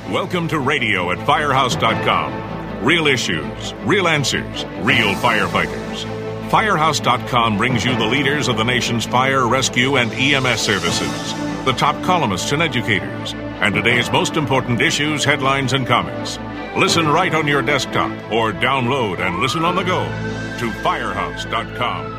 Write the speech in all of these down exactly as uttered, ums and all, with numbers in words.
Welcome to radio at firehouse dot com. Real issues, real answers, real firefighters. firehouse dot com brings you the leaders of the nation's fire, rescue, and E M S services, the top columnists and educators, and today's most important issues, headlines, and comics. Listen right on your desktop or download and listen on the go to firehouse dot com.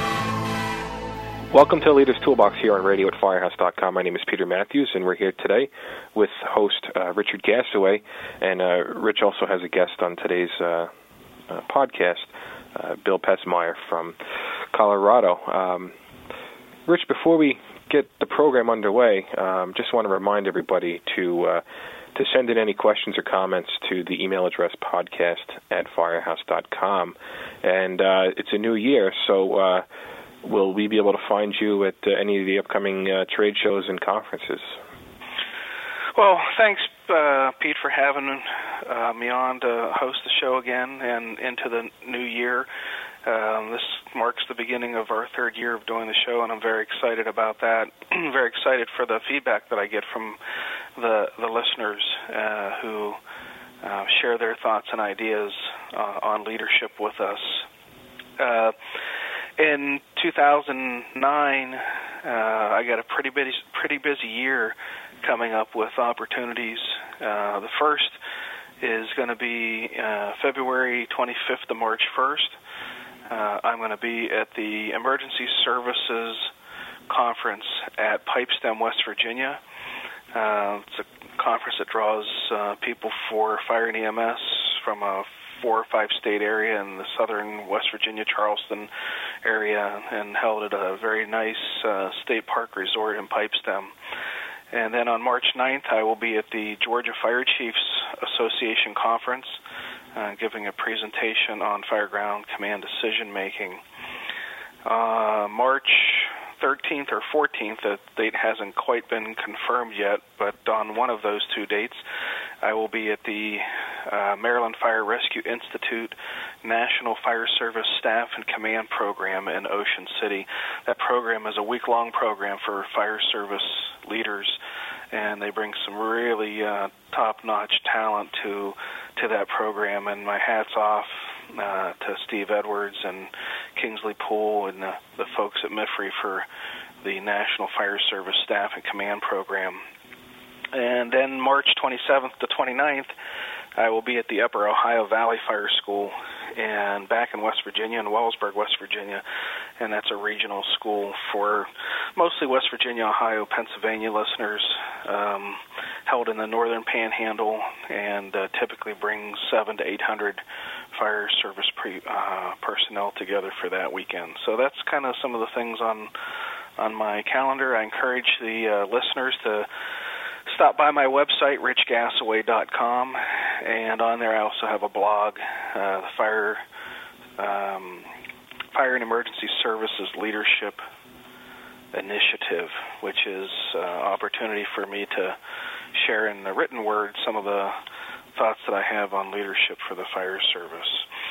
Welcome to Leaders Toolbox here on radio at firehouse dot com. My name is Peter Matthews, and we're here today with host uh, Richard Gasaway. And uh, Rich also has a guest on today's uh, uh, podcast, uh, Bill Pesmeyer from Colorado. Um, Rich, before we get the program underway, um, just want to remind everybody to uh, to send in any questions or comments to the email address podcast at firehouse dot com. And uh, it's a new year, so uh, will we be able to find you at uh, any of the upcoming uh, trade shows and conferences? Well, thanks, uh, Pete, for having uh, me on to host the show again and into the new year. Um, this marks the beginning of our third year of doing the show, and I'm very excited about that. Very excited for the feedback that I get from the, the listeners uh, who uh, share their thoughts and ideas uh, on leadership with us. Uh, In two thousand nine, uh, I got a pretty busy, pretty busy year coming up with opportunities. Uh, the first is going to be uh, February twenty-fifth to March first. Uh, I'm going to be at the Emergency Services Conference at Pipestem, West Virginia. Uh, it's a conference that draws uh, people for fire and E M S from a four or five state area in the southern West Virginia, Charleston area, and held at a very nice uh, state park resort in Pipestem. And then on March ninth, I will be at the Georgia Fire Chiefs Association Conference, uh, giving a presentation on fireground command decision-making. Uh, March thirteenth or fourteenth, the date hasn't quite been confirmed yet, but on one of those two dates, I will be at the uh, Maryland Fire Rescue Institute National Fire Service Staff and Command Program in Ocean City. That program is a week-long program for fire service leaders, and they bring some really uh, top-notch talent to to that program, and my hat's off uh, to Steve Edwards and Kingsley Poole and the, the folks at M I F R I for the National Fire Service Staff and Command Program. And then March twenty-seventh to twenty-ninth, I will be at the Upper Ohio Valley Fire School and back in West Virginia, in Wellsburg, West Virginia, and that's a regional school for mostly West Virginia, Ohio, Pennsylvania listeners, um, held in the northern panhandle, and uh, typically brings seven to eight hundred fire service pre, uh, personnel together for that weekend. So that's kind of some of the things on on my calendar. I encourage the uh, listeners to stop by my website, rich gasaway dot com, and on there I also have a blog, uh, the Fire um, Fire and Emergency Services Leadership Initiative, which is an uh, opportunity for me to share in the written word some of the thoughts that I have on leadership for the fire service.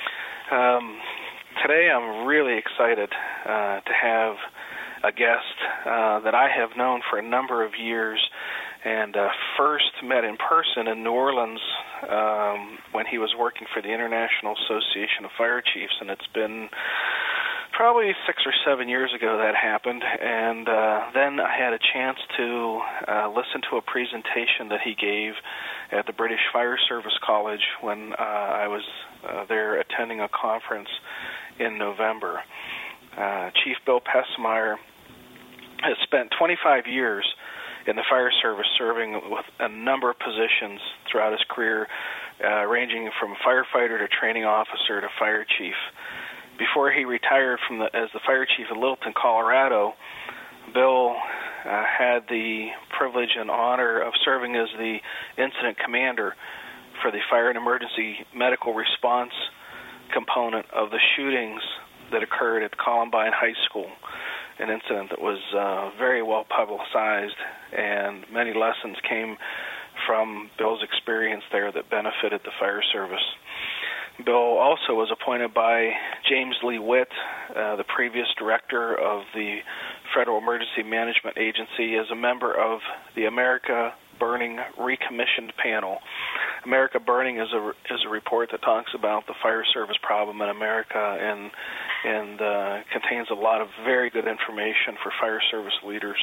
Um, today I'm really excited uh, to have a guest uh, that I have known for a number of years, and uh, first met in person in New Orleans um, when he was working for the International Association of Fire Chiefs, and it's been probably six or seven years ago that happened. And uh, then I had a chance to uh, listen to a presentation that he gave at the British Fire Service College when uh, I was uh, there attending a conference in November. Uh, Chief Bill Pesmeyer has spent twenty-five years in the fire service, serving with a number of positions throughout his career, uh, ranging from firefighter to training officer to fire chief. Before he retired from the, as the fire chief of Littleton, Colorado, Bill uh, had the privilege and honor of serving as the incident commander for the fire and emergency medical response component of the shootings that occurred at Columbine High School, an incident that was uh, very well publicized, and many lessons came from Bill's experience there that benefited the fire service. Bill also was appointed by James Lee Witt, uh, the previous director of the Federal Emergency Management Agency, as a member of the America Burning Recommissioned Panel. America Burning is a is a report that talks about the fire service problem in America and and uh, contains a lot of very good information for fire service leaders.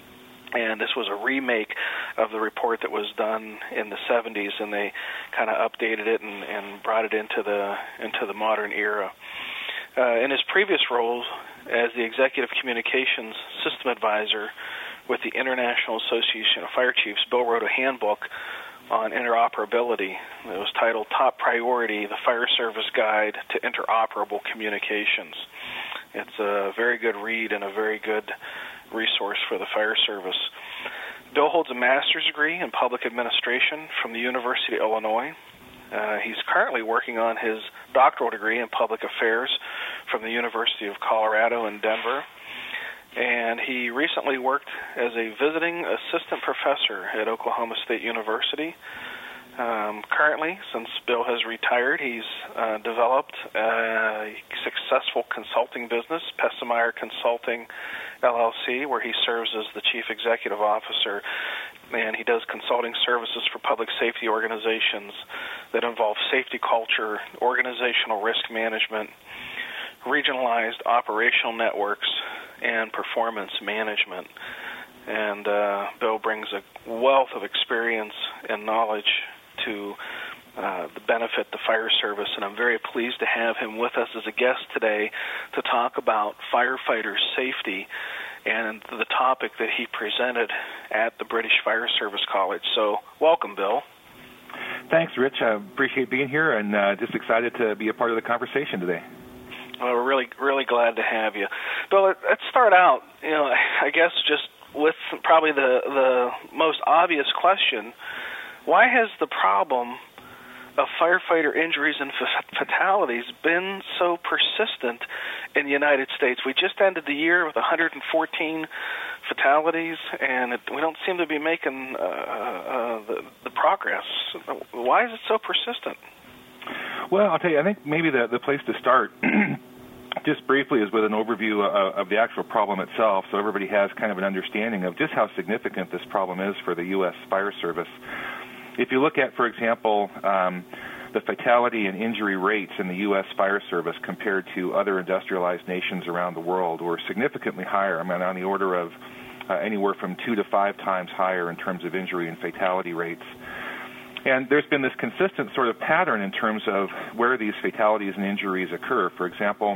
And this was a remake of the report that was done in the seventies, and they kind of updated it and, and brought it into the into the modern era. Uh, in his previous roles as the Executive Communications System Advisor with the International Association of Fire Chiefs, Bill wrote a handbook on interoperability. It was titled Top Priority, the Fire Service Guide to Interoperable Communications. It's a very good read and a very good resource for the fire service. Bill holds a master's degree in public administration from the University of Illinois. Uh, he's currently working on his doctoral degree in public affairs from the University of Colorado in Denver. And he recently worked as a visiting assistant professor at Oklahoma State University. Um, currently, since Bill has retired, he's uh, developed a successful consulting business, Pessemeyer Consulting, L L C, where he serves as the chief executive officer, and he does consulting services for public safety organizations that involve safety culture, organizational risk management, regionalized operational networks, and performance management. And uh, Bill brings a wealth of experience and knowledge to uh, the benefit the fire service, and I'm very pleased to have him with us as a guest today to talk about firefighter safety and the topic that he presented at the British Fire Service College. So welcome, Bill. Thanks, Rich. I appreciate being here and uh, just excited to be a part of the conversation today. Well, we're really, really glad to have you. Bill, let's start out, you know, I guess just with probably the, the most obvious question. Why has the problem of firefighter injuries and fatalities been so persistent in the United States? We just ended the year with one hundred fourteen fatalities, and it, we don't seem to be making uh, uh, the, the progress. Why is it so persistent? Well, I'll tell you, I think maybe the, the place to start just briefly is with an overview of, of the actual problem itself, so everybody has kind of an understanding of just how significant this problem is for the U S Fire Service. If you look at, for example, um, the fatality and injury rates in the U S Fire Service compared to other industrialized nations around the world, we're significantly higher. I mean, on the order of uh, anywhere from two to five times higher in terms of injury and fatality rates. And there's been this consistent sort of pattern in terms of where these fatalities and injuries occur. For example,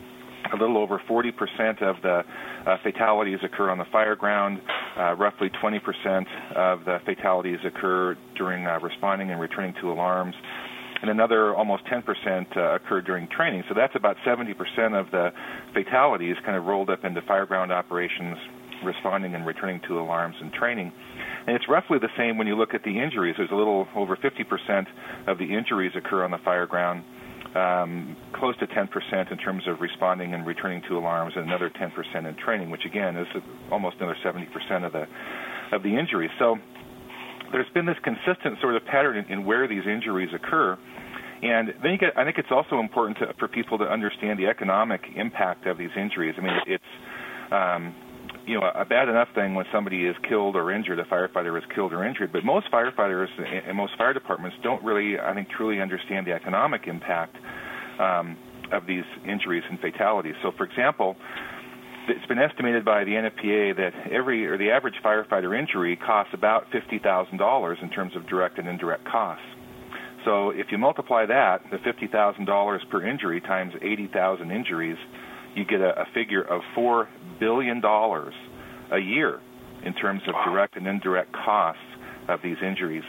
a little over forty percent of the uh, fatalities occur on the fire ground. Uh, roughly twenty percent of the fatalities occur during uh, responding and returning to alarms. And another almost ten percent uh, occur during training. So that's about seventy percent of the fatalities kind of rolled up into fire ground operations, responding and returning to alarms and training. And it's roughly the same when you look at the injuries. There's a little over fifty percent of the injuries occur on the fire ground. Um, close to ten percent in terms of responding and returning to alarms, and another ten percent in training, which again is almost another seventy percent of the of the injuries. So there's been this consistent sort of pattern in, in where these injuries occur. And then you get, I think it's also important to, for people to understand the economic impact of these injuries. I mean, it's um, you know, a bad enough thing when somebody is killed or injured, a firefighter is killed or injured, but most firefighters and most fire departments don't really, I think, truly understand the economic impact um, of these injuries and fatalities. So, for example, it's been estimated by the N F P A that every, or the average firefighter injury costs about fifty thousand dollars in terms of direct and indirect costs. So if you multiply that, the fifty thousand dollars per injury times eighty thousand injuries, you get a, a figure of four billion dollars a year in terms of direct and indirect costs of these injuries.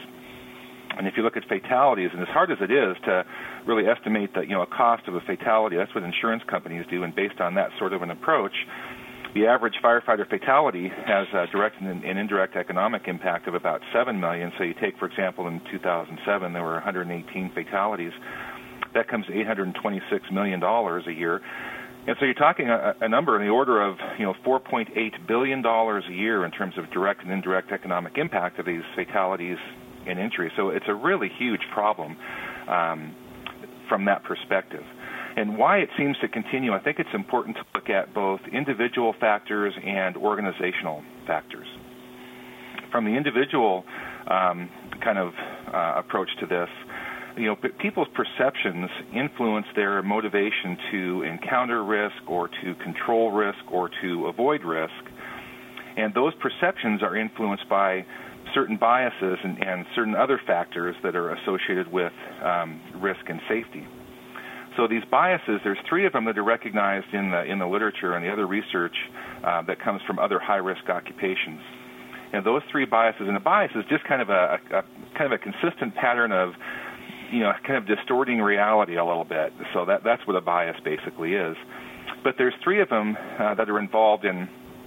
And if you look at fatalities, and as hard as it is to really estimate that, you know, a cost of a fatality, that's what insurance companies do, and based on that sort of an approach, the average firefighter fatality has a direct and indirect economic impact of about seven million dollars. So you take, for example, in two thousand seven, there were one hundred eighteen fatalities. That comes to eight hundred twenty-six million dollars a year. And so you're talking a, a number in the order of, you know, four point eight billion dollars a year in terms of direct and indirect economic impact of these fatalities and injuries. So it's a really huge problem um, from that perspective. And why it seems to continue, I think it's important to look at both individual factors and organizational factors. From the individual um, kind of uh, approach to this. You know, people's perceptions influence their motivation to encounter risk or to control risk or to avoid risk. And those perceptions are influenced by certain biases and, and certain other factors that are associated with um, risk and safety. So these biases, there's three of them that are recognized in the in the literature and the other research uh, that comes from other high-risk occupations. And those three biases, and a bias is just kind of a, a, a kind of a consistent pattern of, you know, kind of distorting reality a little bit. So that that's what a bias basically is. But there's three of them uh, that are involved in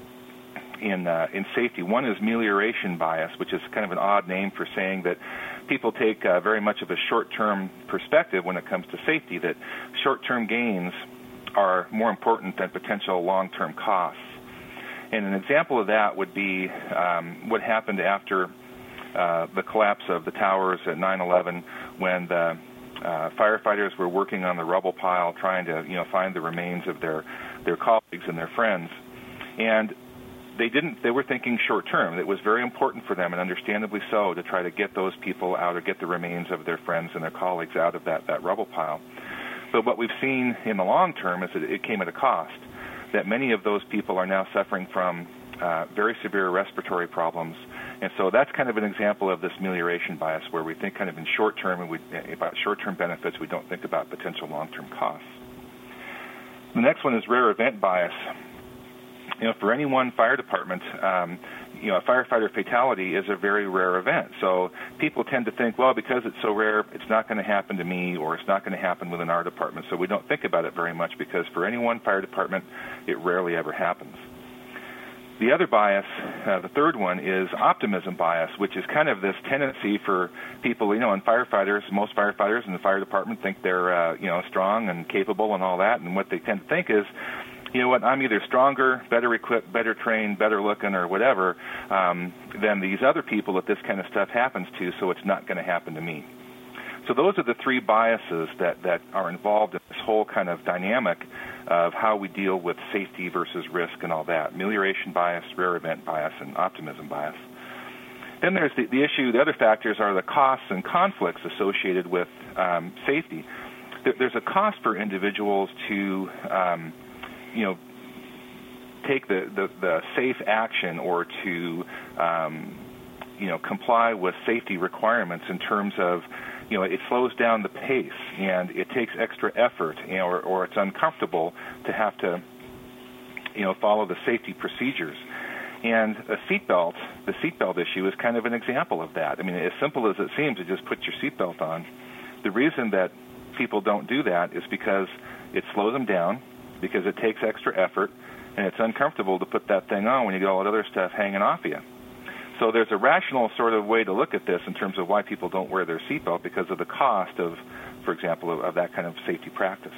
in uh, in safety. One is melioration bias, which is kind of an odd name for saying that people take uh, very much of a short-term perspective when it comes to safety, that short-term gains are more important than potential long-term costs. And an example of that would be um, what happened after uh, the collapse of the towers at nine eleven, when the uh, firefighters were working on the rubble pile trying to, you know, find the remains of their, their colleagues and their friends. And They didn't. They were thinking short term. It was very important for them, and understandably so, to try to get those people out or get the remains of their friends and their colleagues out of that, that rubble pile. But what we've seen in the long term is that it came at a cost, that many of those people are now suffering from uh, very severe respiratory problems. And so that's kind of an example of this melioration bias, where we think kind of in short term and we, about short-term benefits. We don't think about potential long-term costs. The next one is rare event bias. You know, for any one fire department, um, you know, a firefighter fatality is a very rare event. So people tend to think, well, because it's so rare, it's not going to happen to me, or it's not going to happen within our department. So we don't think about it very much, because for any one fire department, it rarely ever happens. The other bias, uh, the third one, is optimism bias, which is kind of this tendency for people, you know, and firefighters, most firefighters in the fire department think they're, uh, you know, strong and capable and all that. And what they tend to think is, you know what, I'm either stronger, better equipped, better trained, better looking, or whatever, um, than these other people that this kind of stuff happens to, so it's not going to happen to me. So those are the three biases that, that are involved in this whole kind of dynamic of how we deal with safety versus risk and all that. Melioration bias, rare event bias, and optimism bias. Then there's the, the issue, the other factors are the costs and conflicts associated with um, safety. There, there's a cost for individuals to um, you know, take the, the, the safe action or to, um, you know, comply with safety requirements in terms of, you know, it slows down the pace and it takes extra effort, you know, or, or it's uncomfortable to have to, you know, follow the safety procedures. And a seatbelt, the seatbelt issue is kind of an example of that. I mean, as simple as it seems to just put your seatbelt on, the reason that people don't do that is because it slows them down, because it takes extra effort, and it's uncomfortable to put that thing on when you get all that other stuff hanging off you. So there's a rational sort of way to look at this in terms of why people don't wear their seatbelt, because of the cost of, for example, of, of that kind of safety practice.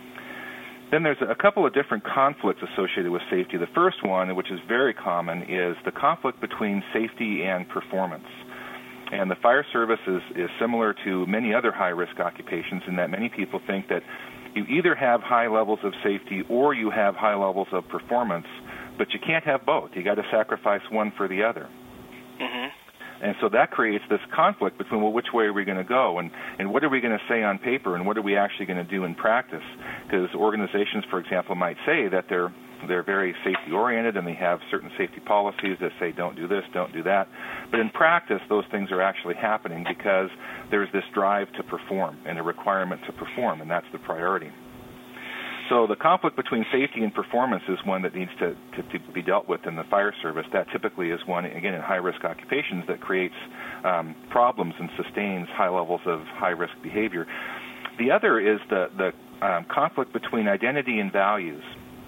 Then there's a couple of different conflicts associated with safety. The first one, which is very common, is the conflict between safety and performance. And the fire service is, is similar to many other high-risk occupations in that many people think that you either have high levels of safety or you have high levels of performance, but you can't have both. You got to sacrifice one for the other. Mm-hmm. And so that creates this conflict between, well, which way are we going to go, and, and what are we going to say on paper, and what are we actually going to do in practice? Because organizations, for example, might say that they're they're very safety-oriented and they have certain safety policies that say don't do this, don't do that. But in practice, those things are actually happening because there's this drive to perform and a requirement to perform, and that's the priority. So the conflict between safety and performance is one that needs to, to, to be dealt with in the fire service. That typically is one, again, in high-risk occupations that creates um, problems and sustains high levels of high-risk behavior. The other is the, the um, conflict between identity and values.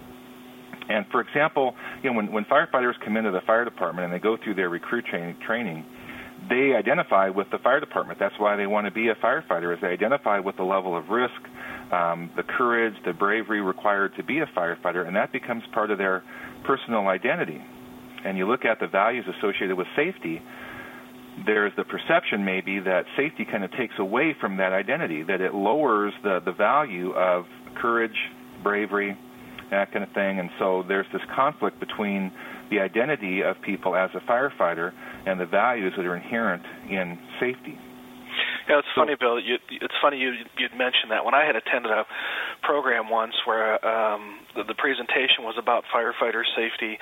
And, for example, you know, when, when firefighters come into the fire department and they go through their recruit training, training, they identify with the fire department. That's why they want to be a firefighter, is they identify with the level of risk, um, the courage, the bravery required to be a firefighter, and that becomes part of their personal identity. And you look at the values associated with safety, there's the perception maybe that safety kind of takes away from that identity, that it lowers the, the value of courage, bravery, that kind of thing. And so there's this conflict between the identity of people as a firefighter and the values that are inherent in safety. Yeah, it's funny, Bill. You, it's funny you you'd mentioned that. When I had attended a program once where um, the, the presentation was about firefighter safety,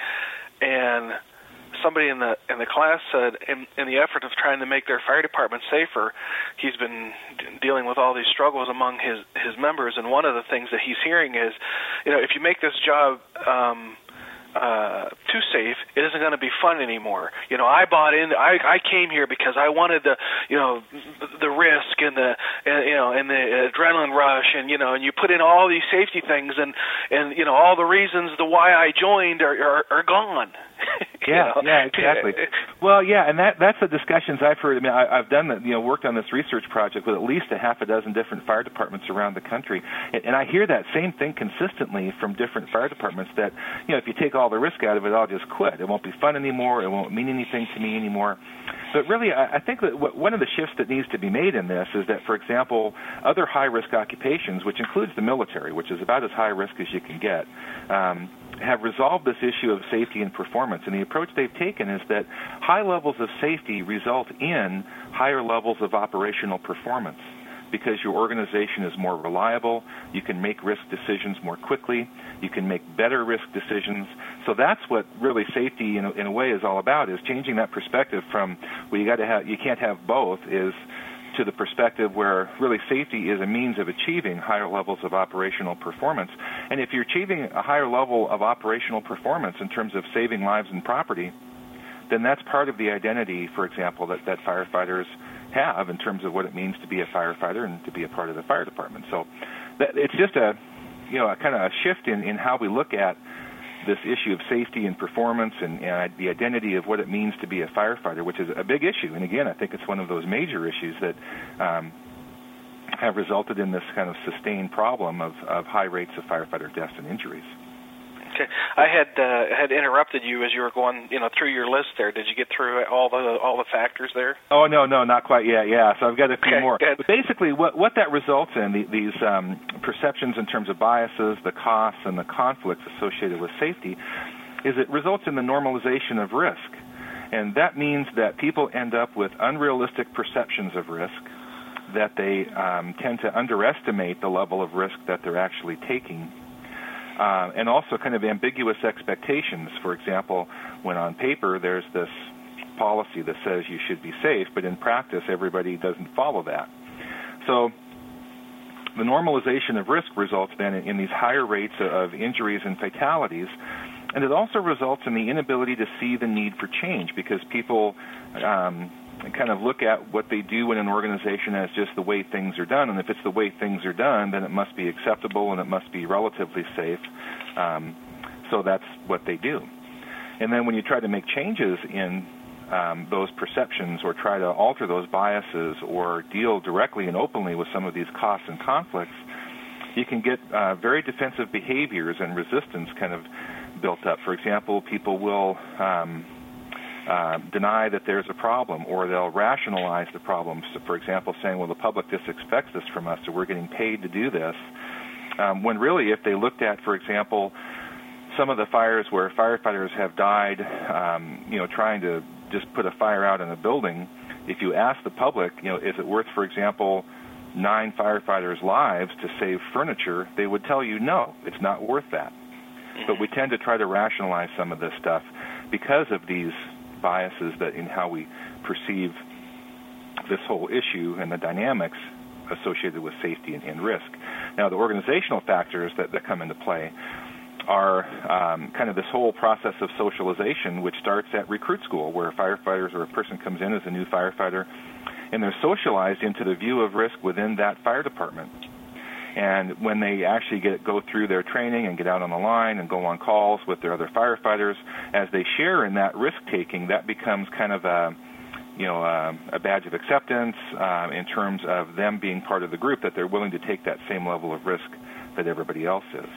and somebody in the in the class said, in, in the effort of trying to make their fire department safer, he's been d- dealing with all these struggles among his his members, and one of the things that he's hearing is, you know, if you make this job um, Uh, too safe, it isn't going to be fun anymore. You know, I bought in. I, I came here because I wanted the, you know, the risk and the, and, you know, and the adrenaline rush, and you know, and you put in all these safety things, and and you know, all the reasons the why I joined are are, are gone. Yeah, know? yeah, exactly. Well, yeah, and that that's the discussions I've heard. I mean, I, I've done, the, you know, worked on this research project with at least a half a dozen different fire departments around the country, and, and I hear that same thing consistently from different fire departments. That, you know, if you take all the risk out of it, I'll just quit. It won't be fun anymore. It won't mean anything to me anymore. But really, I, I think that what, one of the shifts that needs to be made in this is that, for example, other high-risk occupations, which includes the military, which is about as high risk as you can get, um, have resolved this issue of safety and performance. And the approach they've taken is that high levels of safety result in higher levels of operational performance, because your organization is more reliable, you can make risk decisions more quickly, you can make better risk decisions. So that's what really safety, in a, in a way, is all about, is changing that perspective from, well, you got to have, you can't have both, is to the perspective where really safety is a means of achieving higher levels of operational performance. And if you're achieving a higher level of operational performance in terms of saving lives and property, then that's part of the identity, for example, that, that firefighters have in terms of what it means to be a firefighter and to be a part of the fire department. So that, it's just a, you know, a kind of a shift in, in how we look at this issue of safety and performance and, and the identity of what it means to be a firefighter, which is a big issue. And again, I think it's one of those major issues that um, have resulted in this kind of sustained problem of, of high rates of firefighter deaths and injuries. Okay, I had uh, had interrupted you as you were going, you know, through your list there. Did you get through all the all the factors there? Oh no, no, not quite yet. Yeah, so I've got a few okay, more. Good. But basically, what what that results in, the, these um, perceptions in terms of biases, the costs, and the conflicts associated with safety, is it results in the normalization of risk, and that means that people end up with unrealistic perceptions of risk, that they um, tend to underestimate the level of risk that they're actually taking. Uh, and also kind of ambiguous expectations. For example, when on paper there's this policy that says you should be safe, but in practice everybody doesn't follow that. So the normalization of risk results then in, in these higher rates of injuries and fatalities, and it also results in the inability to see the need for change, because people um, kind of look at what they do in an organization as just the way things are done, and if it's the way things are done, then it must be acceptable and it must be relatively safe. Um, so that's what they do. And then when you try to make changes in um, those perceptions, or try to alter those biases, or deal directly and openly with some of these costs and conflicts, you can get uh, very defensive behaviors and resistance kind of built up. For example, people will um, Uh, deny that there's a problem, or they'll rationalize the problem. So, for example, saying, well, the public just expects this from us, so we're getting paid to do this. Um, when really, if they looked at, for example, some of the fires where firefighters have died, um, you know, trying to just put a fire out in a building, if you ask the public, you know, is it worth, for example, nine firefighters' lives to save furniture, they would tell you, no, it's not worth that. But we tend to try to rationalize some of this stuff because of these biases that in how we perceive this whole issue and the dynamics associated with safety and, and risk. Now, the organizational factors that, that come into play are um, kind of this whole process of socialization, which starts at recruit school, where firefighters or a person comes in as a new firefighter, and they're socialized into the view of risk within that fire department. And when they actually get go through their training and get out on the line and go on calls with their other firefighters, as they share in that risk-taking, that becomes kind of a, you know, a, a badge of acceptance uh, in terms of them being part of the group, that they're willing to take that same level of risk that everybody else is.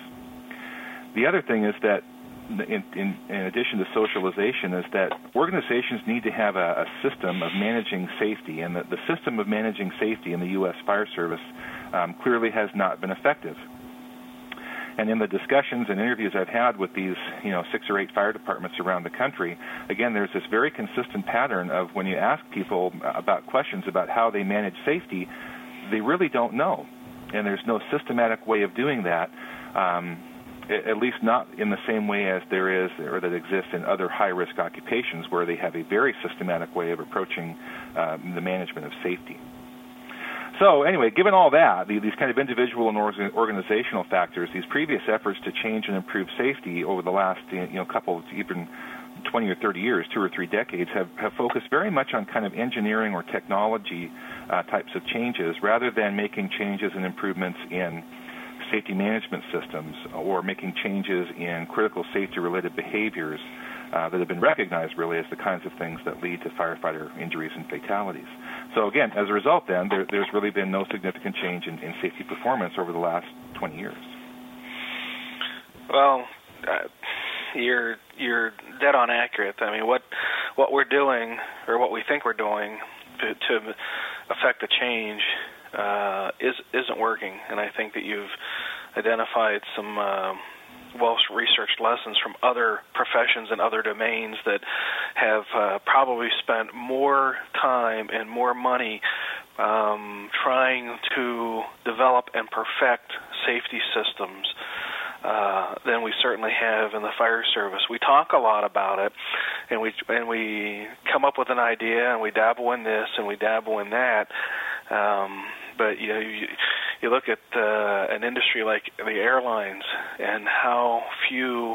The other thing is that, in, in, in addition to socialization, is that organizations need to have a, a system of managing safety, and the, the system of managing safety in the U S Fire Service Um, clearly has not been effective. And in the discussions and interviews I've had with these, you know, six or eight fire departments around the country, again, there's this very consistent pattern of when you ask people about questions about how they manage safety, they really don't know. And there's no systematic way of doing that, um, at least not in the same way as there is or that exists in other high-risk occupations where they have a very systematic way of approaching um, the management of safety. So anyway, given all that, these kind of individual and organizational factors, these previous efforts to change and improve safety over the last you know couple, even twenty or thirty years, two or three decades, have, have focused very much on kind of engineering or technology uh, types of changes rather than making changes and improvements in safety management systems or making changes in critical safety-related behaviors uh, that have been recognized really as the kinds of things that lead to firefighter injuries and fatalities. So again, as a result then, there, there's really been no significant change in, in safety performance over the last twenty years. Well, uh, you're you're dead on accurate. I mean, what what we're doing, or what we think we're doing to, to affect the change uh, is, isn't working. And I think that you've identified some uh, well-researched lessons from other professions and other domains that have uh, probably spent more time and more money um, trying to develop and perfect safety systems uh, than we certainly have in the fire service. We talk a lot about it, and we and we come up with an idea, and we dabble in this, and we dabble in that. Um, but you know, you, you look at uh, an industry like the airlines and how few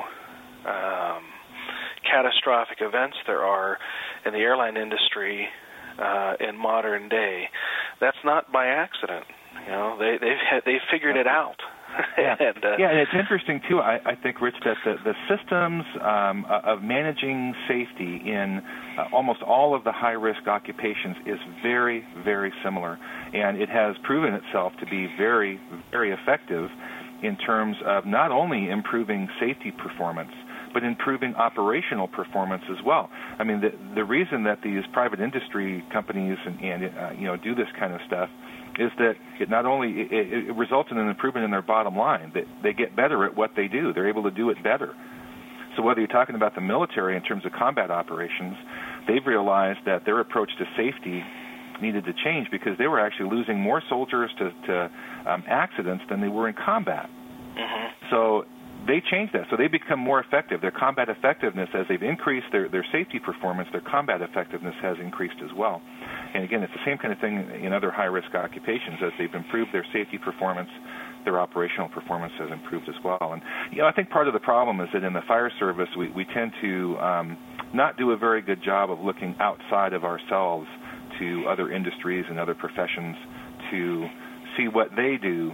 um, catastrophic events there are in the airline industry uh, in modern day. That's not by accident. You know, they they've they figured it out. Yeah. and, uh, yeah, and it's interesting too. I, I think, Rich, that the, the systems um, of managing safety in uh, almost all of the high-risk occupations is very, very similar, and it has proven itself to be very, very effective in terms of not only improving safety performance, but improving operational performance as well. I mean, the the reason that these private industry companies and, and uh, you know do this kind of stuff is that it not only it, it results in an improvement in their bottom line, that they get better at what they do. They're able to do it better. So whether you're talking about the military in terms of combat operations, they've realized that their approach to safety needed to change because they were actually losing more soldiers to, to um, accidents than they were in combat. Mm-hmm. So they changed that. So they become more effective. Their combat effectiveness, as they've increased their, their safety performance, their combat effectiveness has increased as well. And again, it's the same kind of thing in other high-risk occupations. As they've improved their safety performance, their operational performance has improved as well. And, you know, I think part of the problem is that in the fire service, we, we tend to um, not do a very good job of looking outside of ourselves to other industries and other professions to see what they do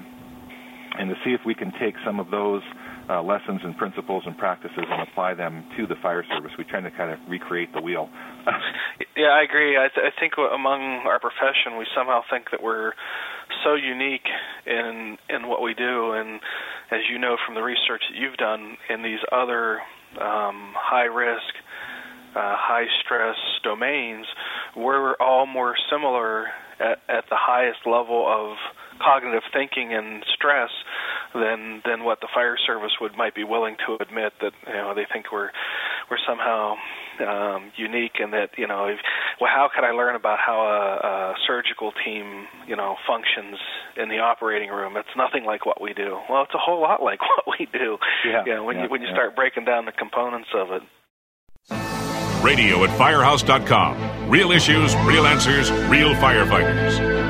and to see if we can take some of those uh, lessons and principles and practices and apply them to the fire service. We try to kind of recreate the wheel. Yeah, I agree. I, th- I think among our profession, we somehow think that we're so unique in in what we do, and as you know from the research that you've done in these other um, high-risk, uh, high-stress domains, we're all more similar at, at the highest level of cognitive thinking and stress than than what the fire service would might be willing to admit, that you know they think we're we're somehow um, unique, and that you know if, well how could I learn about how a, a surgical team you know functions in the operating room? It's nothing like what we do. Well, it's a whole lot like what we do. Yeah, you know, when yeah, you when you yeah. start breaking down the components of it. Radio at firehouse dot com. Real issues, real answers, real firefighters.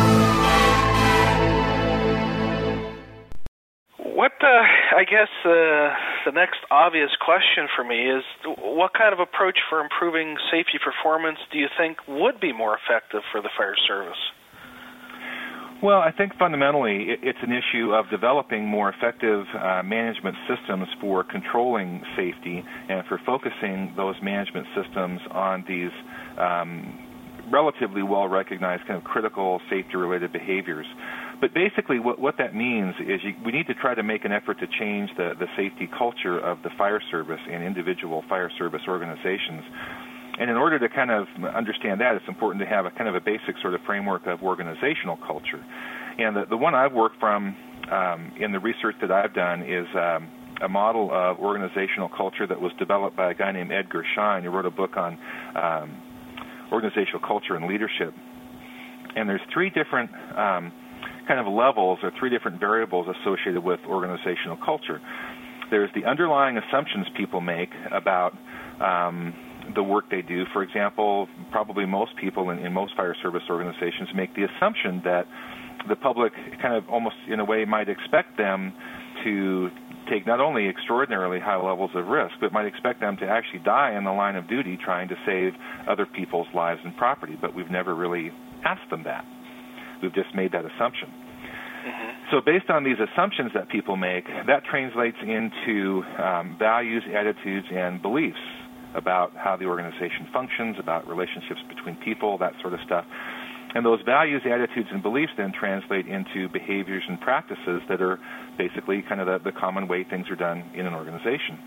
What uh, I guess uh, the next obvious question for me is, what kind of approach for improving safety performance do you think would be more effective for the fire service? Well, I think fundamentally it, it's an issue of developing more effective uh, management systems for controlling safety and for focusing those management systems on these um, relatively well-recognized kind of critical safety-related behaviors. But basically what, what that means is you, we need to try to make an effort to change the, the safety culture of the fire service and individual fire service organizations. And in order to kind of understand that, it's important to have a kind of a basic sort of framework of organizational culture. And the, the one I've worked from um, in the research that I've done is um, a model of organizational culture that was developed by a guy named Edgar Schein, who wrote a book on um, organizational culture and leadership. And there's three different um, kind of levels or three different variables associated with organizational culture. There's the underlying assumptions people make about um, the work they do. For example, probably most people in, in most fire service organizations make the assumption that the public kind of almost in a way might expect them to take not only extraordinarily high levels of risk, but might expect them to actually die in the line of duty trying to save other people's lives and property. But we've never really asked them that. We've just made that assumption. Mm-hmm. So based on these assumptions that people make, that translates into um, values, attitudes, and beliefs about how the organization functions, about relationships between people, that sort of stuff. And those values, attitudes, and beliefs then translate into behaviors and practices that are basically kind of the, the common way things are done in an organization.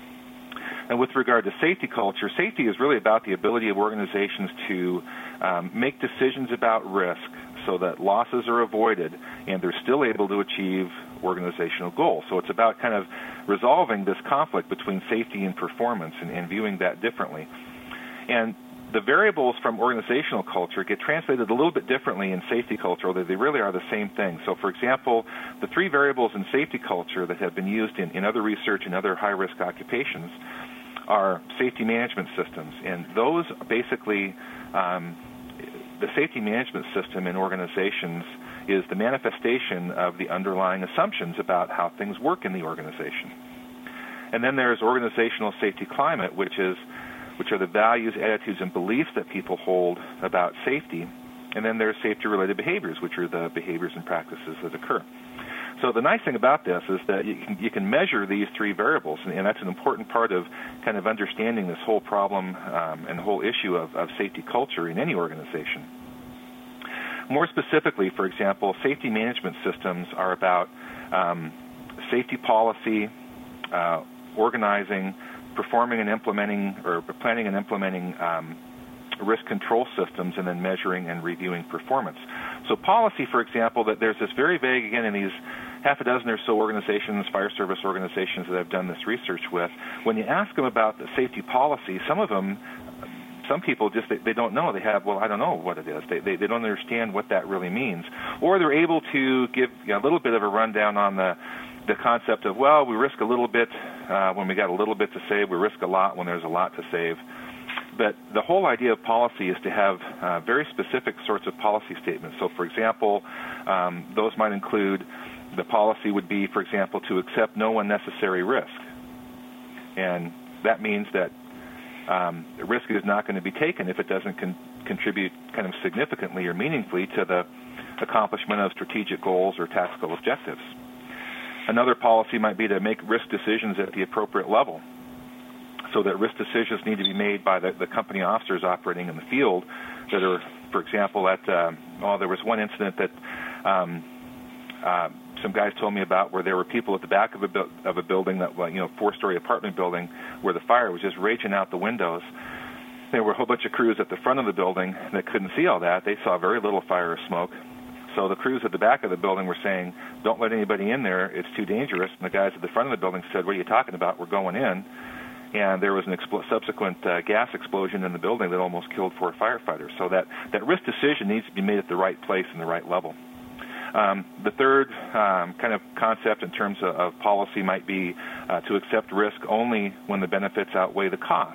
And with regard to safety culture, safety is really about the ability of organizations to um, make decisions about risk so that losses are avoided and they're still able to achieve organizational goals. So it's about kind of resolving this conflict between safety and performance and, and viewing that differently. And the variables from organizational culture get translated a little bit differently in safety culture, although they really are the same thing. So, for example, the three variables in safety culture that have been used in, in other research and other high-risk occupations are safety management systems. And those basically, um, the safety management system in organizations is the manifestation of the underlying assumptions about how things work in the organization. And then there's organizational safety climate, which is which are the values, attitudes, and beliefs that people hold about safety. And then there's safety-related behaviors, which are the behaviors and practices that occur. So the nice thing about this is that you can, you can measure these three variables, and, and that's an important part of kind of understanding this whole problem um, and the whole issue of, of safety culture in any organization. More specifically, for example, safety management systems are about um, safety policy, uh, organizing, performing and implementing, or planning and implementing um, risk control systems, and then measuring and reviewing performance. So policy, for example, that there's this very vague, again, in these half a dozen or so organizations, fire service organizations that I've done this research with, when you ask them about the safety policy, some of them, some people just, they, they don't know. They have, well, I don't know what it is. They, they, they don't understand what that really means. Or they're able to give you know, a little bit of a rundown on the the concept of, well, we risk a little bit uh, when we got a little bit to save. We risk a lot when there's a lot to save. But the whole idea of policy is to have uh, very specific sorts of policy statements. So, for example, um, those might include, the policy would be, for example, to accept no unnecessary risk. And that means that um, risk is not going to be taken if it doesn't con- contribute kind of significantly or meaningfully to the accomplishment of strategic goals or tactical objectives. Another policy might be to make risk decisions at the appropriate level, so that risk decisions need to be made by the, the company officers operating in the field that are, for example, at, uh, oh, there was one incident that um, uh, some guys told me about where there were people at the back of a, bu- of a building, that, you know, four-story apartment building, where the fire was just raging out the windows. There were a whole bunch of crews at the front of the building that couldn't see all that. They saw very little fire or smoke. So the crews at the back of the building were saying, don't let anybody in there, it's too dangerous. And the guys at the front of the building said, what are you talking about? We're going in. And there was an expl- subsequent uh, gas explosion in the building that almost killed four firefighters. So that, that risk decision needs to be made at the right place and the right level. Um, the third um, kind of concept in terms of, of policy might be uh, to accept risk only when the benefits outweigh the cost.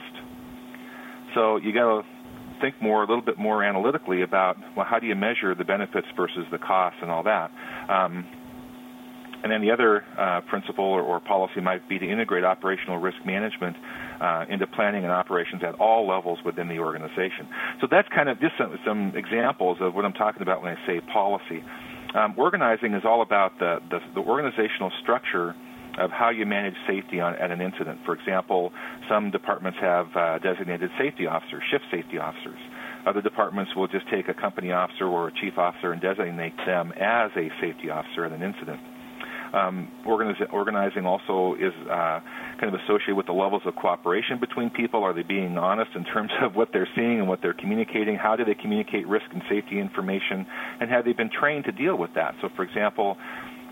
So you got to think more, a little bit more analytically about, well, how do you measure the benefits versus the costs and all that. Um, and then the other uh, principle or, or policy might be to integrate operational risk management uh, into planning and operations at all levels within the organization. So that's kind of just some, some examples of what I'm talking about when I say policy. Um, organizing is all about the, the, the organizational structure of how you manage safety on, at an incident. For example, some departments have uh, designated safety officers, shift safety officers. Other departments will just take a company officer or a chief officer and designate them as a safety officer at an incident. Um, organiz- organizing also is uh, kind of associated with the levels of cooperation between people. Are they being honest in terms of what they're seeing and what they're communicating? How do they communicate risk and safety information? And have they been trained to deal with that? So, for example,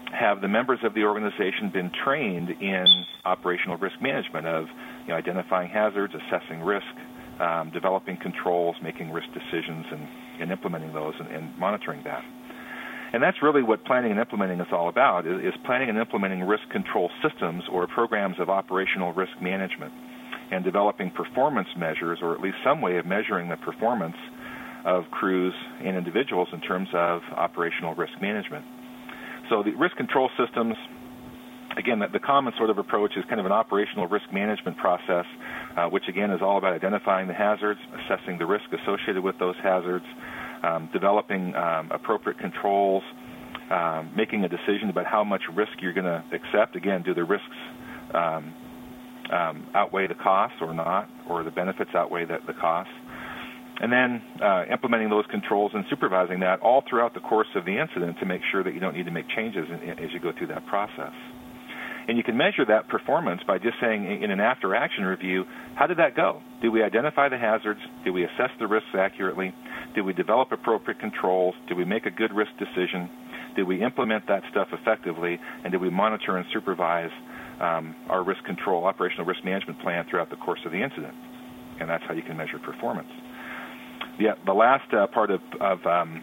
have the members of the organization been trained in operational risk management of you know, identifying hazards, assessing risk, um, developing controls, making risk decisions, and, and implementing those and, and monitoring that. And that's really what planning and implementing is all about, is, is planning and implementing risk control systems or programs of operational risk management and developing performance measures, or at least some way of measuring the performance of crews and individuals in terms of operational risk management. So the risk control systems, again, the, the common sort of approach is kind of an operational risk management process, uh, which again is all about identifying the hazards, assessing the risk associated with those hazards, um, developing um, appropriate controls, um, making a decision about how much risk you're going to accept. Again, do the risks um, um, outweigh the costs or not, or the benefits outweigh the, the costs? And then uh, implementing those controls and supervising that all throughout the course of the incident to make sure that you don't need to make changes in, in, as you go through that process. And you can measure that performance by just saying in an after-action review, how did that go? Did we identify the hazards? Did we assess the risks accurately? Did we develop appropriate controls? Did we make a good risk decision? Did we implement that stuff effectively? And did we monitor and supervise um, our risk control, operational risk management plan throughout the course of the incident? And that's how you can measure performance. Yeah, the last uh, part of, of um,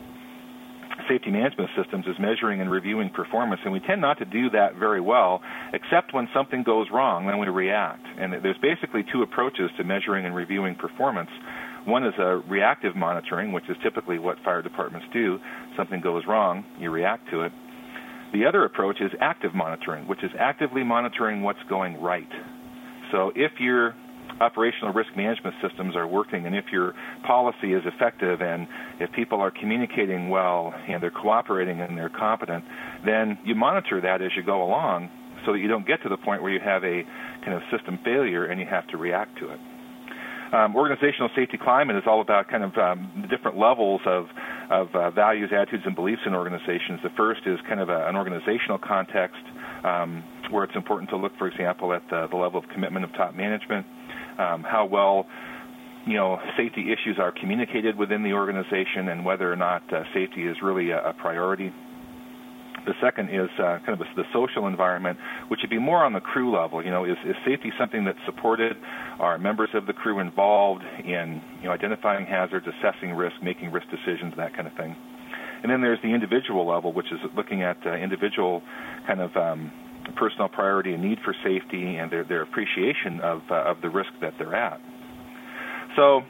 safety management systems is measuring and reviewing performance, and we tend not to do that very well, except when something goes wrong, then we react. And there's basically two approaches to measuring and reviewing performance. One is a reactive monitoring, which is typically what fire departments do. Something goes wrong, you react to it. The other approach is active monitoring, which is actively monitoring what's going right. So if you're operational risk management systems are working, and if your policy is effective, and if people are communicating well, and they're cooperating and they're competent, then you monitor that as you go along so that you don't get to the point where you have a kind of system failure and you have to react to it. Um, organizational safety climate is all about kind of um, the different levels of, of uh, values, attitudes, and beliefs in organizations. The first is kind of a, an organizational context um, where it's important to look, for example, at the, the level of commitment of top management, um, how well you know, safety issues are communicated within the organization, and whether or not uh, safety is really a, a priority. The second is uh, kind of a, the social environment, which would be more on the crew level. You know, is, is safety something that's supported? Are members of the crew involved in, you know, identifying hazards, assessing risk, making risk decisions, that kind of thing? And then there's the individual level, which is looking at uh, individual kind of um, personal priority and need for safety, and their, their appreciation of uh, of the risk that they're at. So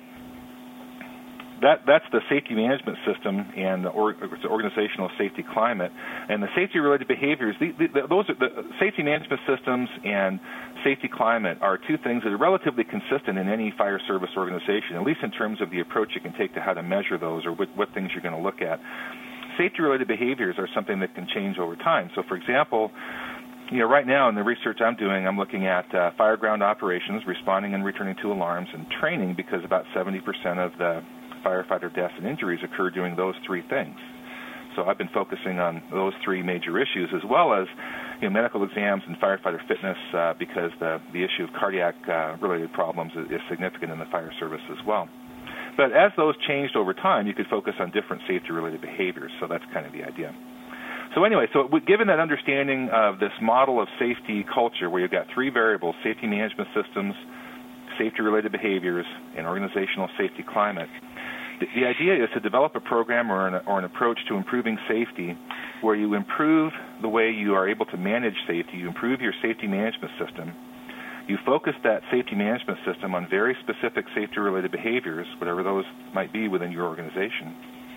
that that's the safety management system and the or, organizational safety climate. And the safety-related behaviors, the, the, those are, the safety management systems and safety climate are two things that are relatively consistent in any fire service organization, at least in terms of the approach you can take to how to measure those, or what, what things you're going to look at. Safety-related behaviors are something that can change over time. So, for example, you know, right now in the research I'm doing, I'm looking at uh, fire ground operations, responding and returning to alarms, and training, because about seventy percent of the firefighter deaths and injuries occur doing those three things. So I've been focusing on those three major issues, as well as you know, medical exams and firefighter fitness, uh, because the, the issue of cardiac-related uh, problems is, is significant in the fire service as well. But as those changed over time, you could focus on different safety-related behaviors, so that's kind of the idea. So anyway, so given that understanding of this model of safety culture, where you've got three variables, safety management systems, safety-related behaviors, and organizational safety climate, the, the idea is to develop a program or an, or an approach to improving safety where you improve the way you are able to manage safety, you improve your safety management system, you focus that safety management system on very specific safety-related behaviors, whatever those might be within your organization.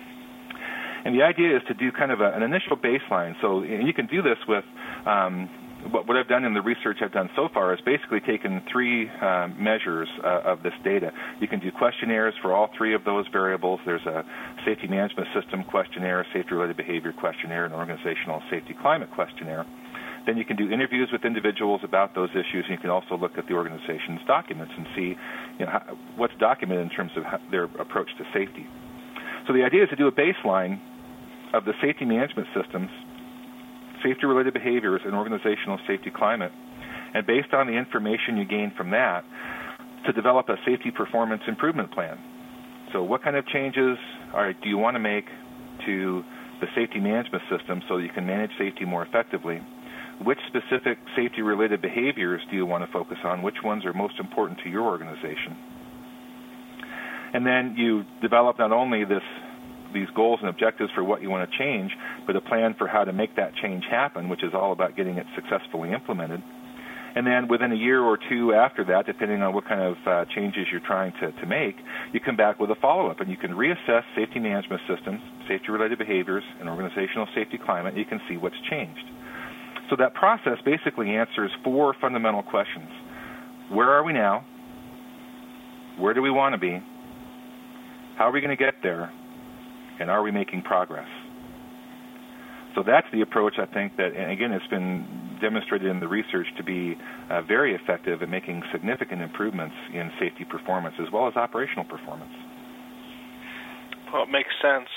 And the idea is to do kind of a, an initial baseline. So and you can do this with um, what, what I've done in the research I've done so far is basically taken three uh, measures uh, of this data. You can do questionnaires for all three of those variables. There's a safety management system questionnaire, a safety-related behavior questionnaire, and an organizational safety climate questionnaire. Then you can do interviews with individuals about those issues, and you can also look at the organization's documents and see you know, how, what's documented in terms of how, their approach to safety. So the idea is to do a baseline of the safety management systems, safety-related behaviors, and organizational safety climate, and based on the information you gain from that, to develop a safety performance improvement plan. So what kind of changes are, do you want to make to the safety management system so that you can manage safety more effectively. Which specific safety-related behaviors do you want to focus on? Which ones are most important to your organization? And then you develop not only this, these goals and objectives for what you want to change, but a plan for how to make that change happen, which is all about getting it successfully implemented. And then within a year or two after that, depending on what kind of uh, changes you're trying to, to make, you come back with a follow-up, and you can reassess safety management systems, safety-related behaviors, and organizational safety climate. You can see what's changed. So that process basically answers four fundamental questions. Where are we now? Where do we want to be? How are we going to get there? And are we making progress? So that's the approach, I think, that, and again, it's been demonstrated in the research to be uh, very effective at making significant improvements in safety performance as well as operational performance. Well, it makes sense.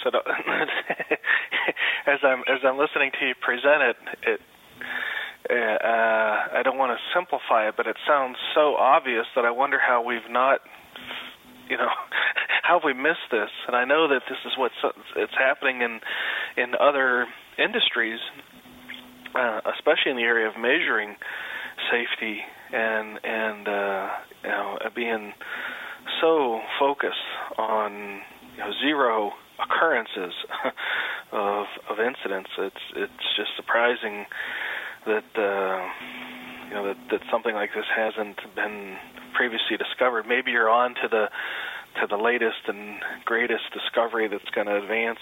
as I'm as I'm listening to you present it, it uh, I don't want to simplify it, but it sounds so obvious that I wonder how we've not, you know, how have we missed this? And I know that this is what's it's happening in in other industries, uh, especially in the area of measuring safety and and uh, you know, being so focused on, you know, zero occurrences of of incidents. It's it's just surprising that uh, you know that, that something like this hasn't been previously discovered. Maybe you're on to the to the latest and greatest discovery that's going to advance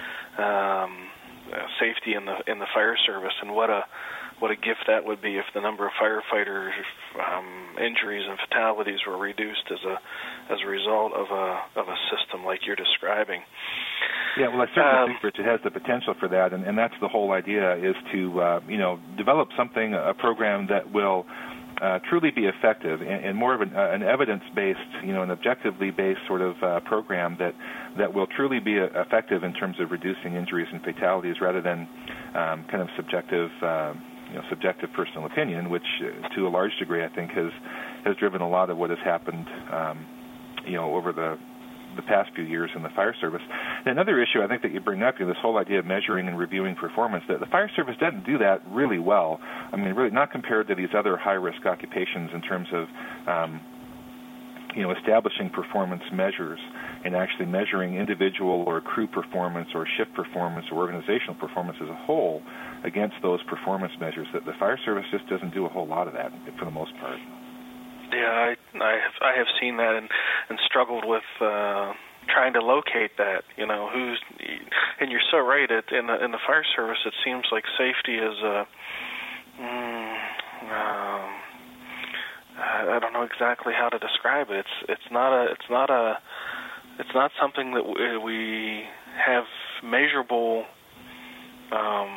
um, uh, safety in the in the fire service, and what a what a gift that would be if the number of firefighter um, injuries and fatalities were reduced as a as a result of a of a system like you're describing. Yeah, well, I certainly um, think, Rich, it has the potential for that, and, and that's the whole idea, is to uh, you know develop something, a program that will uh, truly be effective, and, and more of an, uh, an evidence-based, you know, an objectively based sort of uh, program that that will truly be uh, effective in terms of reducing injuries and fatalities, rather than um, kind of subjective. Uh, You know, subjective personal opinion, which uh, to a large degree, I think, has has driven a lot of what has happened, um, you know, over the the past few years in the fire service. And another issue I think that you bring up, you know, this whole idea of measuring and reviewing performance, that the fire service doesn't do that really well. I mean, really not compared to these other high-risk occupations in terms of, um, you know, establishing performance measures and actually measuring individual or crew performance or shift performance or organizational performance as a whole against those performance measures. That the fire service just doesn't do a whole lot of that for the most part. Yeah, I, I have I have seen that and, and struggled with uh, trying to locate that. You know, who's and you're so right. It, in the in the fire service, it seems like safety is a. Mm, um, I don't know exactly how to describe it. It's it's not a it's not a it's not something that we have measurable um,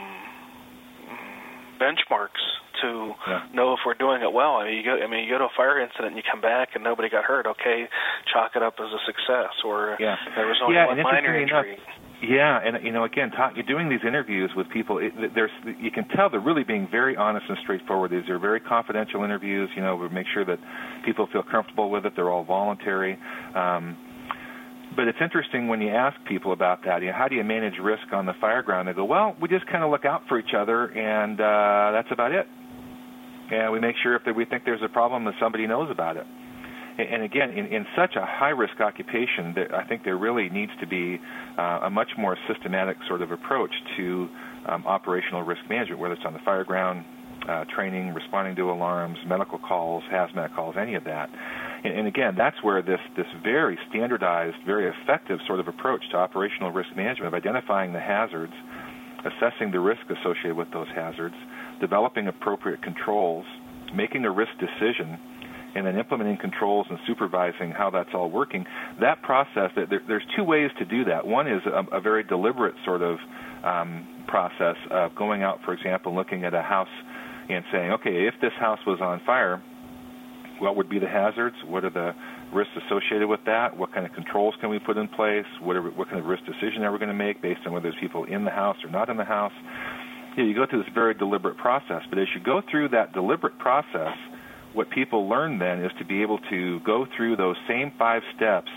benchmarks to yeah. know if we're doing it well. I mean, you go I mean you go to a fire incident and you come back and nobody got hurt. Okay, chalk it up as a success, or yeah. there was only yeah, one minor injury. Enough, Yeah, and you know, again, talk, you're doing these interviews with people. It, there's, you can tell they're really being very honest and straightforward. These are very confidential interviews. You know, we make sure that people feel comfortable with it. They're all voluntary. Um, but it's interesting when you ask people about that. You know, how do you manage risk on the fire ground? They go, well, we just kind of look out for each other, and uh, that's about it. And we make sure if we think there's a problem that somebody knows about it. And again, in, in such a high-risk occupation, that I think there really needs to be uh, a much more systematic sort of approach to um, operational risk management, whether it's on the fire ground, uh, training, responding to alarms, medical calls, hazmat calls, any of that. And, and again, that's where this, this very standardized, very effective sort of approach to operational risk management of identifying the hazards, assessing the risk associated with those hazards, developing appropriate controls, making a risk decision, and then implementing controls and supervising how that's all working. That process, there, there's two ways to do that. One is a, a very deliberate sort of um, process of going out, for example, looking at a house and saying, okay, if this house was on fire, what would be the hazards? What are the risks associated with that? What kind of controls can we put in place? What, are, what kind of risk decision are we going to make based on whether there's people in the house or not in the house? You know, you go through this very deliberate process, but as you go through that deliberate process, what people learn then is to be able to go through those same five steps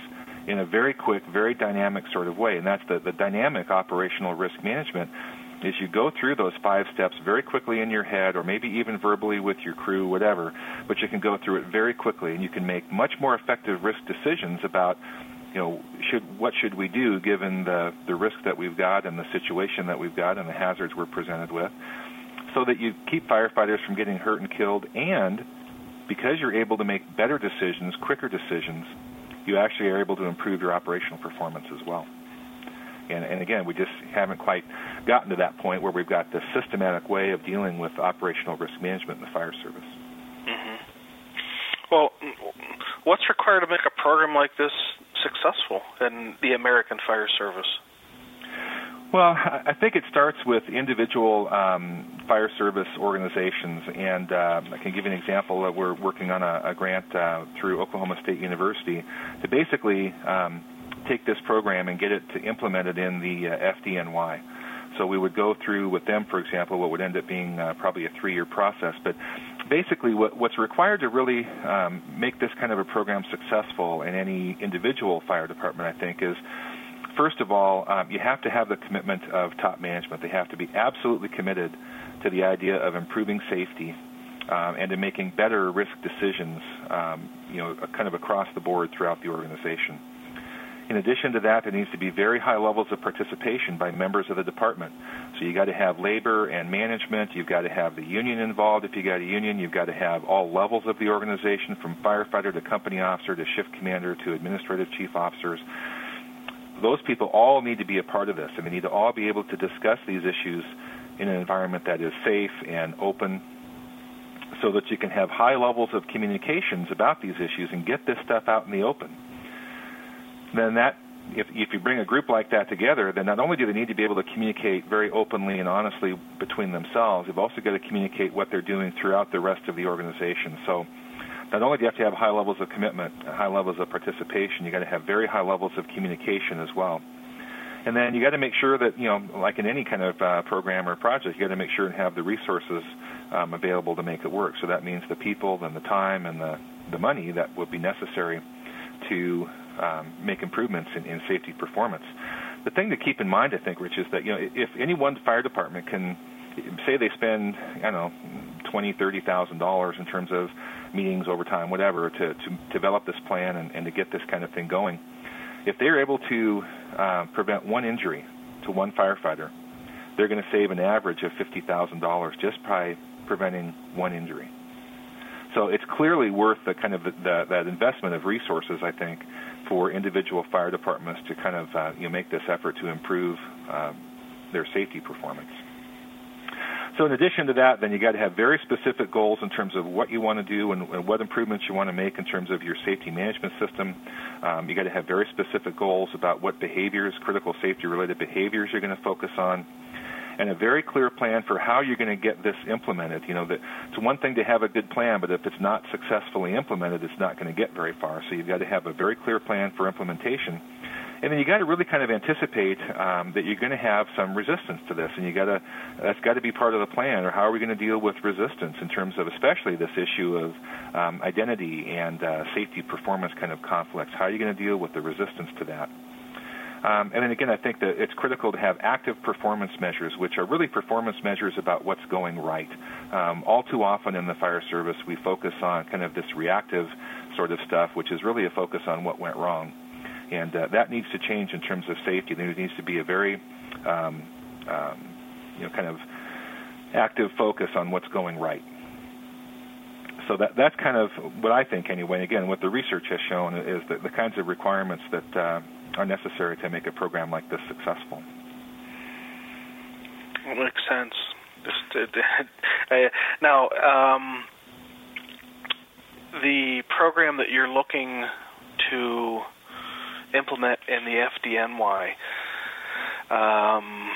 in a very quick, very dynamic sort of way. And that's the, the dynamic operational risk management, is you go through those five steps very quickly in your head, or maybe even verbally with your crew, whatever, but you can go through it very quickly, and you can make much more effective risk decisions about, you know, should what should we do given the, the risk that we've got and the situation that we've got and the hazards we're presented with, so that you keep firefighters from getting hurt and killed, and because you're able to make better decisions, quicker decisions, you actually are able to improve your operational performance as well. And, and again, we just haven't quite gotten to that point where we've got this systematic way of dealing with operational risk management in the fire service. Mm-hmm. Well, what's required to make a program like this successful in the American Fire Service? Well, I think it starts with individual um, fire service organizations, and uh, I can give you an example. That we're working on a, a grant uh, through Oklahoma State University to basically um, take this program and get it to implement it in the uh, F D N Y. So we would go through with them, for example, what would end up being uh, probably a three-year process. But basically what, what's required to really um, make this kind of a program successful in any individual fire department, I think, is first of all, um, you have to have the commitment of top management. They have to be absolutely committed to the idea of improving safety um, and to making better risk decisions, um, you know, kind of across the board throughout the organization. In addition to that, there needs to be very high levels of participation by members of the department. So you've got to have labor and management. You've got to have the union involved. If you've got a union, you've got to have all levels of the organization, from firefighter to company officer to shift commander to administrative chief officers. Those people all need to be a part of this, and they need to all be able to discuss these issues in an environment that is safe and open, so that you can have high levels of communications about these issues and get this stuff out in the open. Then that, if, if you bring a group like that together, then not only do they need to be able to communicate very openly and honestly between themselves, they've also got to communicate what they're doing throughout the rest of the organization. So not only do you have to have high levels of commitment, high levels of participation, you got to have very high levels of communication as well. And then you got to make sure that, you know, like in any kind of uh, program or project, you got to make sure and have the resources um, available to make it work. So that means the people and the time and the, the money that would be necessary to um, make improvements in, in safety performance. The thing to keep in mind, I think, Rich, is that, you know, if any one fire department can, say they spend, I don't know, twenty thousand dollars, thirty thousand dollars in terms of meetings, overtime, whatever, to, to develop this plan and, and to get this kind of thing going. If they're able to uh, prevent one injury to one firefighter, they're going to save an average of fifty thousand dollars just by preventing one injury. So it's clearly worth the kind of the, the, that investment of resources, I think, for individual fire departments to kind of uh, you know, make this effort to improve uh, their safety performance. So in addition to that, then you got to have very specific goals in terms of what you want to do and, and what improvements you want to make in terms of your safety management system. Um, you got to have very specific goals about what behaviors, critical safety-related behaviors you're going to focus on, and a very clear plan for how you're going to get this implemented. You know, that it's one thing to have a good plan, but if it's not successfully implemented, it's not going to get very far. So you've got to have a very clear plan for implementation. And then you got to really kind of anticipate um, that you're going to have some resistance to this, and you got to that's got to be part of the plan. Or how are we going to deal with resistance in terms of, especially this issue of um, identity and uh, safety performance kind of conflicts? How are you going to deal with the resistance to that? Um, and then again, I think that it's critical to have active performance measures, which are really performance measures about what's going right. Um, all too often in the fire service, we focus on kind of this reactive sort of stuff, which is really a focus on what went wrong. And uh, that needs to change in terms of safety. There needs to be a very, um, um, you know, kind of active focus on what's going right. So that that's kind of what I think, anyway. Again, what the research has shown is that the kinds of requirements that uh, are necessary to make a program like this successful. That makes sense. Just, uh, now, um, the program that you're looking to implement in the F D N Y, um,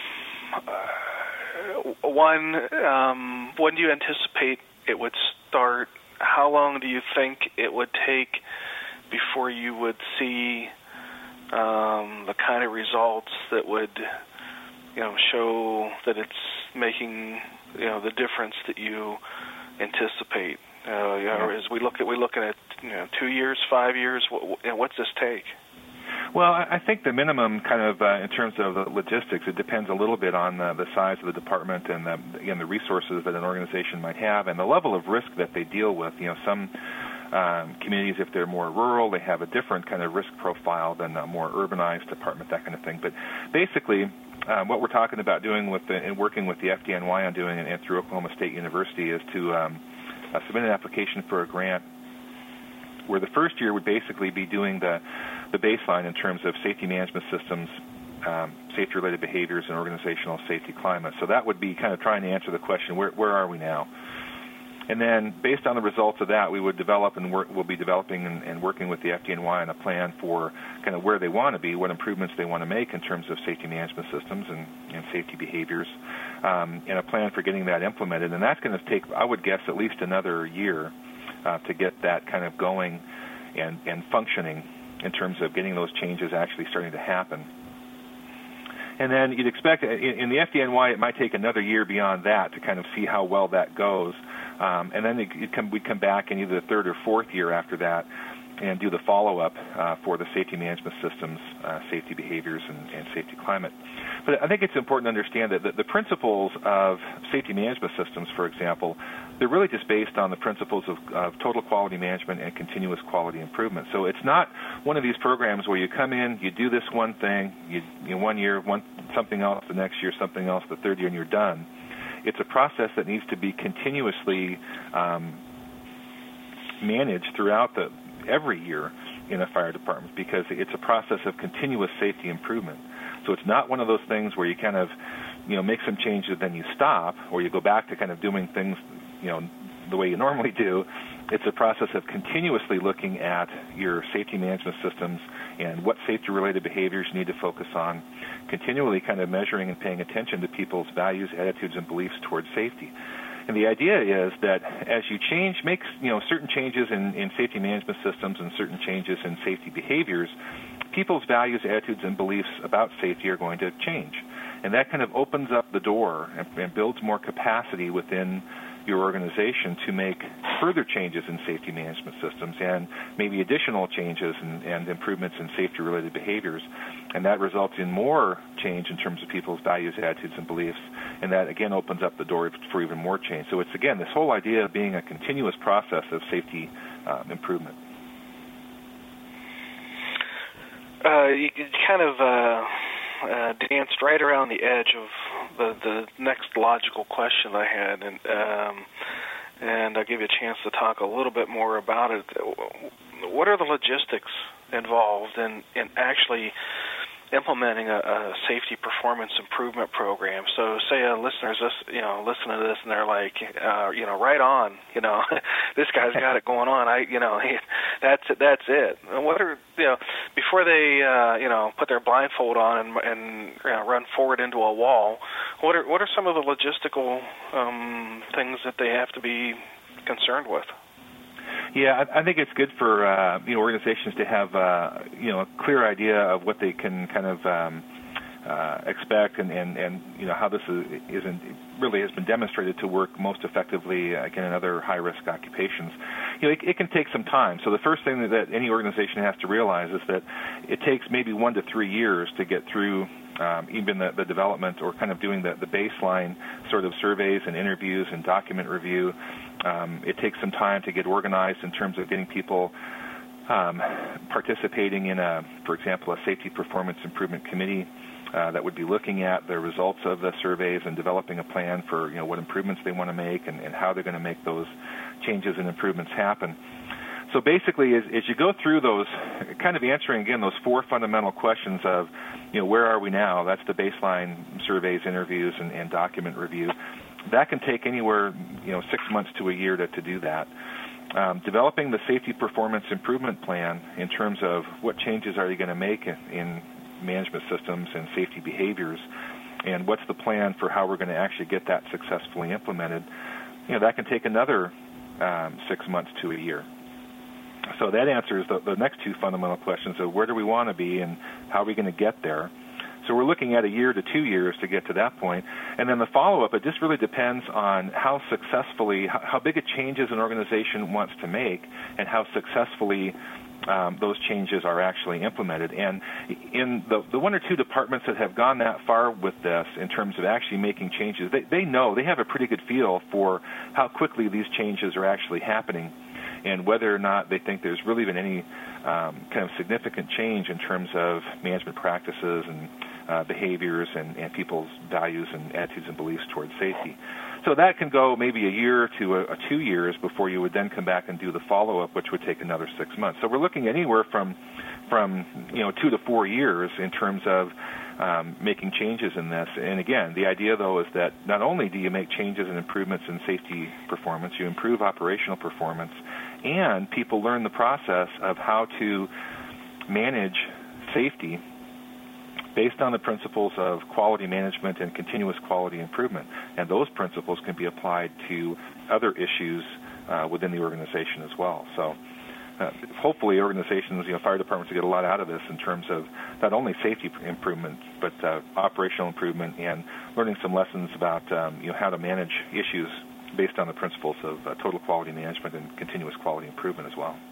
uh, one, um, when do you anticipate it would start? How long do you think it would take before you would see um, the kind of results that would, you know, show that it's making, you know, the difference that you anticipate? Uh, you know, as we look at we looking at, you know, two years, five years. What, you know, what's this take? Well, I think the minimum kind of uh, in terms of the logistics, it depends a little bit on the, the size of the department and the, again, the resources that an organization might have and the level of risk that they deal with. You know, some um, communities, if they're more rural, they have a different kind of risk profile than a more urbanized department, that kind of thing. But basically, um, what we're talking about doing with the, and working with the F D N Y on doing and, and through Oklahoma State University is to um, uh, submit an application for a grant where the first year would basically be doing the, the baseline in terms of safety management systems, um, safety-related behaviors, and organizational safety climate. So that would be kind of trying to answer the question, where, where are we now? And then based on the results of that, we would develop and work, we'll be developing and, and working with the F D N Y on a plan for kind of where they want to be, what improvements they want to make in terms of safety management systems and, and safety behaviors, um, and a plan for getting that implemented. And that's going to take, I would guess, at least another year Uh, to get that kind of going and, and functioning in terms of getting those changes actually starting to happen. And then you'd expect in, in the F D N Y it might take another year beyond that to kind of see how well that goes. Um, and then it, it come, we'd come back in either the third or fourth year after that and do the follow-up uh, for the safety management systems, uh, safety behaviors, and, and safety climate. But I think it's important to understand that the, the principles of safety management systems, for example, they're really just based on the principles of, of total quality management and continuous quality improvement. So it's not one of these programs where you come in, you do this one thing, you, you one year, one something else, the next year something else, the third year, and you're done. It's a process that needs to be continuously um, managed throughout the every year in a fire department because it's a process of continuous safety improvement. So it's not one of those things where you kind of, you know, make some changes, then you stop, or you go back to kind of doing things, you know, the way you normally do. It's a process of continuously looking at your safety management systems and what safety-related behaviors you need to focus on, continually kind of measuring and paying attention to people's values, attitudes, and beliefs towards safety. And the idea is that as you change, make you know certain changes in, in safety management systems and certain changes in safety behaviors, people's values, attitudes, and beliefs about safety are going to change. And that kind of opens up the door and, and builds more capacity within your organization to make further changes in safety management systems and maybe additional changes and, and improvements in safety-related behaviors. And that results in more change in terms of people's values, attitudes, and beliefs. And that, again, opens up the door for even more change. So it's, again, this whole idea of being a continuous process of safety um, improvement. Uh, you kind of uh, uh, danced right around the edge of the, the next logical question I had, and um, and I'll give you a chance to talk a little bit more about it. What are the logistics involved in, in actually implementing a, a safety performance improvement program? So say a listener's you know listen to this and they're like, uh, you know, right on, you know, this guy's got it going on. I, you know, that's it, that's it. And what are you know before they uh, you know put their blindfold on and, and you know, run forward into a wall? What are what are some of the logistical um, things that they have to be concerned with? Yeah, I, I think it's good for uh, you know organizations to have uh, you know a clear idea of what they can kind of um, uh, expect, and, and, and you know how this is, isn't really has been demonstrated to work most effectively uh, again in other high-risk occupations. You know, it, it can take some time. So the first thing that, that any organization has to realize is that it takes maybe one to three years to get through um, even the, the development or kind of doing the, the baseline sort of surveys and interviews and document review. Um, it takes some time to get organized in terms of getting people um, participating in, a, for example, a safety performance improvement committee uh, that would be looking at the results of the surveys and developing a plan for you know what improvements they want to make and, and how they're going to make those changes and improvements happen. So basically, as, as you go through those, kind of answering again those four fundamental questions of, you know, where are we now? That's the baseline surveys, interviews, and, and document review. That can take anywhere, you know, six months to a year to, to do that. Um, developing the safety performance improvement plan in terms of what changes are you going to make in, in management systems and safety behaviors, and what's the plan for how we're going to actually get that successfully implemented, you know, that can take another um, six months to a year. So that answers the, the next two fundamental questions of where do we want to be and how are we going to get there. So we're looking at a year to two years to get to that point. And then the follow-up, it just really depends on how successfully, how big a changes an organization wants to make and how successfully um, those changes are actually implemented. And in the, the one or two departments that have gone that far with this in terms of actually making changes, they, they know, they have a pretty good feel for how quickly these changes are actually happening and whether or not they think there's really been any um, kind of significant change in terms of management practices and uh, behaviors and, and people's values and attitudes and beliefs towards safety. So that can go maybe a year to a, a two years before you would then come back and do the follow-up, which would take another six months. So we're looking anywhere from, from you know, two to four years in terms of um, making changes in this. And again, the idea, though, is that not only do you make changes and improvements in safety performance, you improve operational performance, and people learn the process of how to manage safety based on the principles of quality management and continuous quality improvement. And those principles can be applied to other issues uh, within the organization as well. So uh, hopefully organizations, you know, fire departments will get a lot out of this in terms of not only safety improvement, but uh, operational improvement and learning some lessons about um, you know, how to manage issues based on the principles of uh, total quality management and continuous quality improvement as well.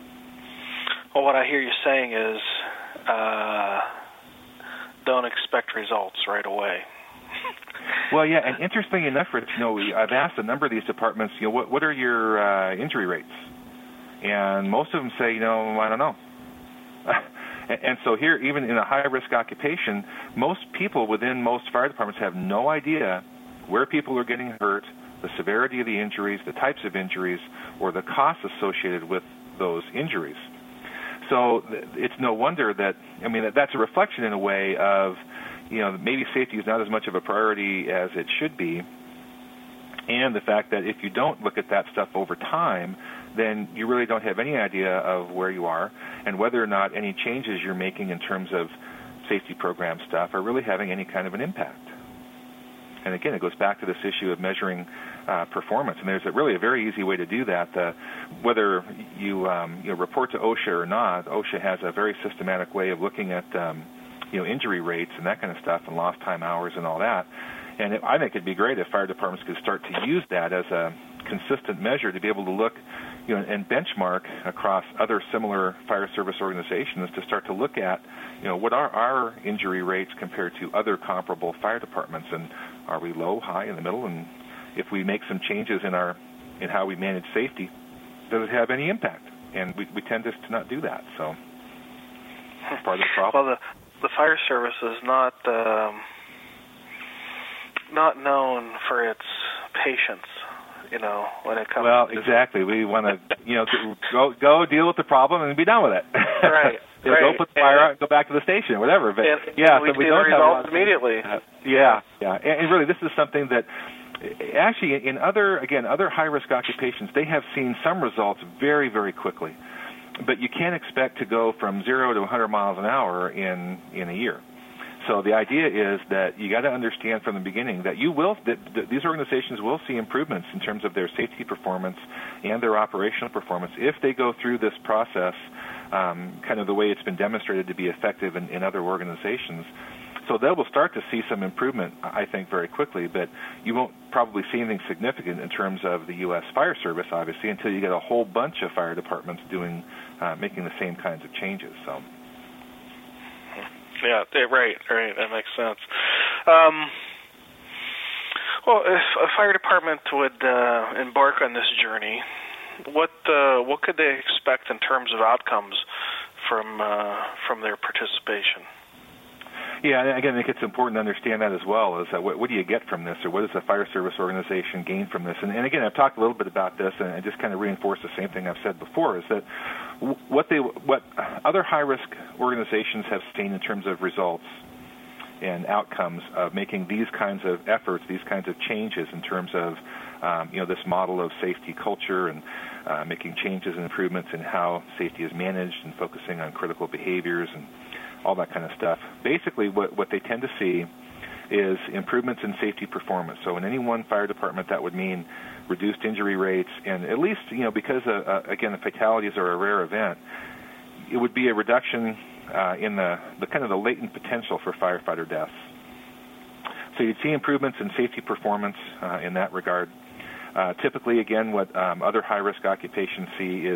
Well, what I hear you saying is uh, don't expect results right away. Well, yeah, and interestingly enough, Rich, you know, I've asked a number of these departments, you know, what, what are your uh, injury rates? And most of them say, you know, I don't know. and, and so here, even in a high-risk occupation, most people within most fire departments have no idea where people are getting hurt, the severity of the injuries, the types of injuries, or the costs associated with those injuries. So it's no wonder that, I mean, that's a reflection in a way of, you know, maybe safety is not as much of a priority as it should be, and the fact that if you don't look at that stuff over time, then you really don't have any idea of where you are and whether or not any changes you're making in terms of safety program stuff are really having any kind of an impact. And again, it goes back to this issue of measuring uh, performance. And there's a really a very easy way to do that. The, whether you, um, you know, report to OSHA or not, OSHA has a very systematic way of looking at um, you know, injury rates and that kind of stuff and lost time hours and all that. And it, I think it'd be great if fire departments could start to use that as a consistent measure to be able to look, you know, and benchmark across other similar fire service organizations to start to look at, you know, what are our injury rates compared to other comparable fire departments, and are we low, high, in the middle? And if we make some changes in our in how we manage safety, does it have any impact? And we, we tend just to not do that. So that's part of the problem. Well, the, the fire service is not um, not known for its patience. You know, when it comes. Well, to exactly. We want to, you know, go go deal with the problem and be done with it. Right. you know, right. Go put the fire out and go back to the station or whatever. But and, yeah, and we so we see don't the have results immediately. Uh, yeah, yeah, and, and really, this is something that actually in other again other high risk occupations they have seen some results very very quickly, but you can't expect to go from zero to one hundred miles an hour in in a year. So the idea is that you got to understand from the beginning that you will that, that these organizations will see improvements in terms of their safety performance and their operational performance if they go through this process, um, kind of the way it's been demonstrated to be effective in, in other organizations. So they will start to see some improvement, I think, very quickly, but you won't probably see anything significant in terms of the U S Fire Service, obviously, until you get a whole bunch of fire departments doing, uh, making the same kinds of changes. So. Yeah, right, right. That makes sense. Um, well, if a fire department would uh, embark on this journey, what uh, what could they expect in terms of outcomes from uh, from their participation? Yeah, and again, I think it's important to understand that as well, is that what, what do you get from this, or what does the fire service organization gain from this? And, and again, I've talked a little bit about this, and I just kind of reinforce the same thing I've said before, is that what they, what other high-risk organizations have seen in terms of results and outcomes of making these kinds of efforts, these kinds of changes in terms of, um, you know, this model of safety culture and uh, making changes and improvements in how safety is managed and focusing on critical behaviors and all that kind of stuff. Basically, what, what they tend to see is improvements in safety performance. So in any one fire department, that would mean reduced injury rates, and at least, you know, because, uh, uh, again, the fatalities are a rare event, it would be a reduction uh, in the, the kind of the latent potential for firefighter deaths. So you'd see improvements in safety performance uh, in that regard. Uh, typically, again, what um, other high-risk occupations see is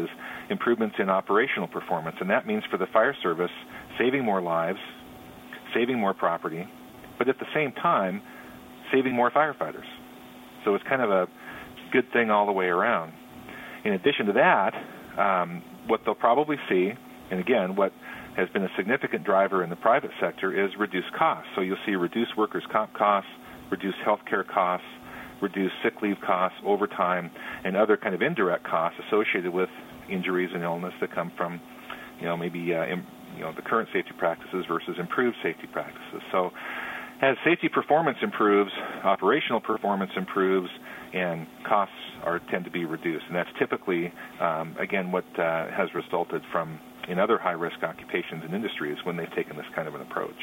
improvements in operational performance. And that means for the fire service, saving more lives, saving more property, but at the same time, saving more firefighters. So it's kind of a good thing all the way around. In addition to that, um, what they'll probably see, and again, what has been a significant driver in the private sector, is reduced costs. So you'll see reduced workers' comp costs, reduced health care costs, reduced sick leave costs, overtime, and other kind of indirect costs associated with injuries and illness that come from, you know, maybe uh, im- you know the current safety practices versus improved safety practices. So as safety performance improves, operational performance improves, and costs are tend to be reduced. And that's typically, um, again, what uh, has resulted from in other high-risk occupations and industries when they've taken this kind of an approach.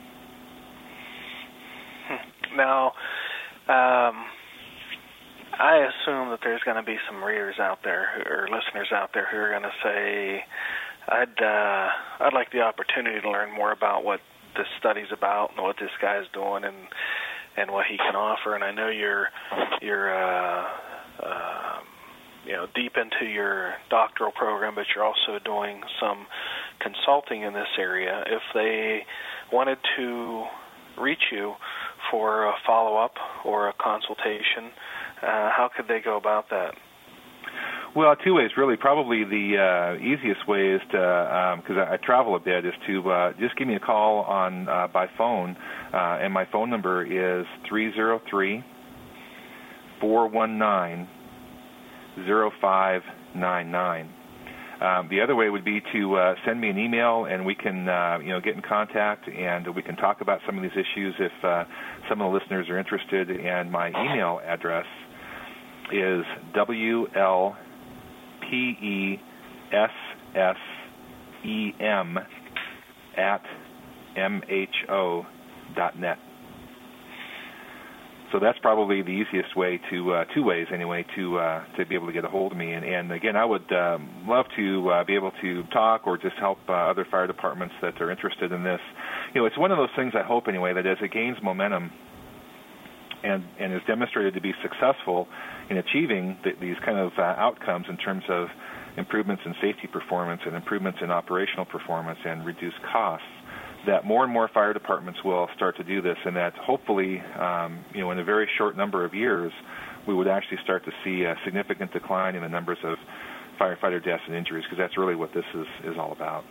Now, um, I assume that there's going to be some readers out there or listeners out there who are going to say, I'd, uh, I'd like the opportunity to learn more about what this study's about and what this guy's doing and and what he can offer. And I know you're you're uh, uh, you know deep into your doctoral program, but you're also doing some consulting in this area. If they wanted to reach you for a follow-up or a consultation, uh, how could they go about that? Well, two ways, really. Probably the uh, easiest way is to, because um, I, I travel a bit, is to uh, just give me a call on uh, by phone, uh, and my phone number is three oh three, four one nine, oh five nine nine. Um, the other way would be to uh, send me an email, and we can, uh, you know, get in contact, and we can talk about some of these issues if uh, some of the listeners are interested. And my email address is W L P E S S E M at M H O dot net. So that's probably the easiest way to, uh, two ways anyway, to uh, to be able to get a hold of me. And, and again, I would um, love to uh, be able to talk or just help uh, other fire departments that are interested in this. You know, it's one of those things, I hope anyway, that as it gains momentum and, and is demonstrated to be successful in achieving th- these kind of uh, outcomes in terms of improvements in safety performance and improvements in operational performance and reduced costs, that more and more fire departments will start to do this, and that hopefully, um, you know, in a very short number of years, we would actually start to see a significant decline in the numbers of firefighter deaths and injuries, because that's really what this is, is all about.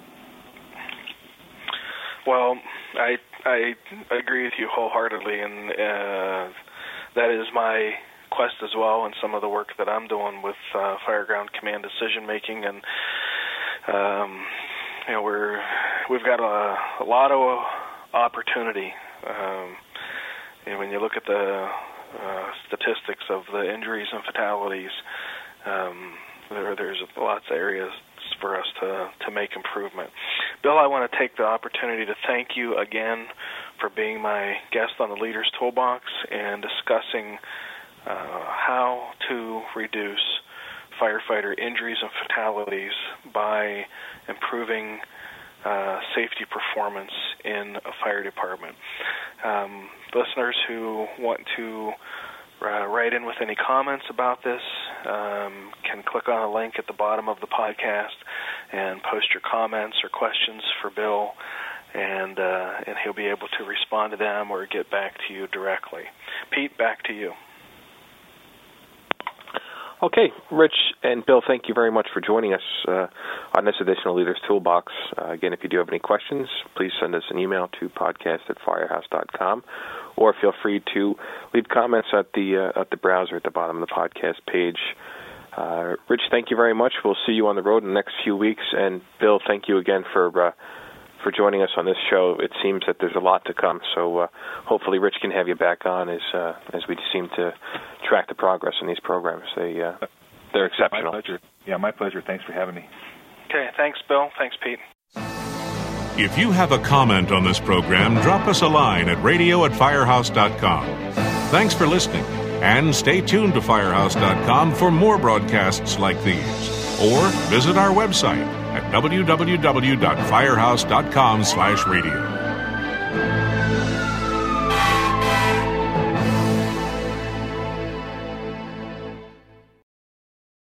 Well, I I agree with you wholeheartedly, and uh, that is my quest as well, and some of the work that I'm doing with uh, Fireground Command decision making, and um, you know, we're we've got a, a lot of opportunity. Um, you know, when you look at the uh, statistics of the injuries and fatalities, um, there, there's lots of areas for us to, to make improvement. Bill, I want to take the opportunity to thank you again for being my guest on the Leaders Toolbox and discussing uh, how to reduce firefighter injuries and fatalities by improving uh, safety performance in a fire department. Um, listeners who want to uh, write in with any comments about this um, can click on a link at the bottom of the podcast and post your comments or questions for Bill, and uh, and he'll be able to respond to them or get back to you directly. Pete, back to you. Okay, Rich and Bill, thank you very much for joining us uh, on this edition of Leaders Toolbox. Uh, again, if you do have any questions, please send us an email to podcast at firehouse dot com, or feel free to leave comments at the uh, at the browser at the bottom of the podcast page. Uh, Rich, thank you very much. We'll see you on the road in the next few weeks. And Bill, thank you again for uh, for joining us on this show. It seems that there's a lot to come, so uh, hopefully Rich can have you back on as uh, as we seem to track the progress in these programs. They, uh, they're exceptional. My pleasure. Yeah, my pleasure. Thanks for having me. Okay, thanks, Bill. Thanks, Pete. If you have a comment on this program, drop us a line at radio at firehouse dot com. Thanks for listening, and stay tuned to firehouse dot com for more broadcasts like these, or visit our website at w w w dot firehouse dot com slash radio.